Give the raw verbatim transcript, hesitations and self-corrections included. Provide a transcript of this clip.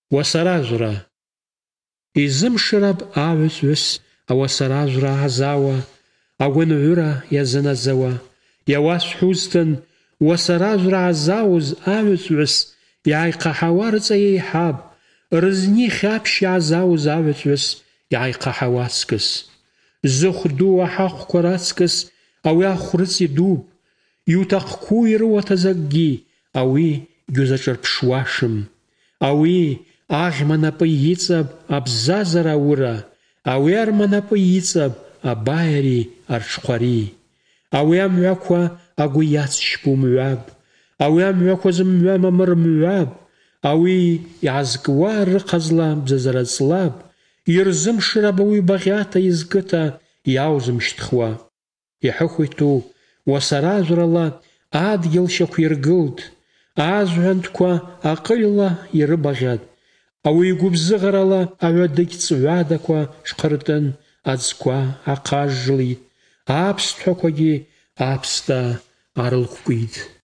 уасаражәра. Изымшыраб аҳәызҳәыс ауасаражәра аҳзаауа, агәынҳәыра иазыназауа. Иауасҳәозҭын, уасаражәра аҳзаауз аҳәызҳәыс иааихаҳауа рыҵа еиҳаб, рызни хьаԥшь иаҳзаауз аҳәызҳәыс иааихаҳауа аҵкыс. Зыхә ду аҳахәқәа раҵкыс ауи ахә рыҵ идууп. Иуҭахқәоу ирыуаҭаз акгьы ауи гьузаҿырԥшуашым. Ауи аӷьма напы иҵаб абзазара ауыра, ауи арма напы иҵаб абааиари арҽхәари. Ауи амҩақәа агәы иацшьпу мҩаб, ауи амҩақәа зымҩам амырмҩаб, ауи иаазкуа рыҟазла бзазара ҵлаб, ирзымшыраб ауи багъьата изкыта иаузымшьҭхуа. Иҳәыхәиҭу уасаражәрала адгьыл шьақәиргылт, азҳәанҭқәа аҟыҩла ирыбаӷьат. Ауи игәыбзыӷарала аҩадыгь ҵҩадақәа шҟыртын, аӡқәа аҟажжлит, аԥсҭҳәақәагьы аԥсҭа арылхәкәит.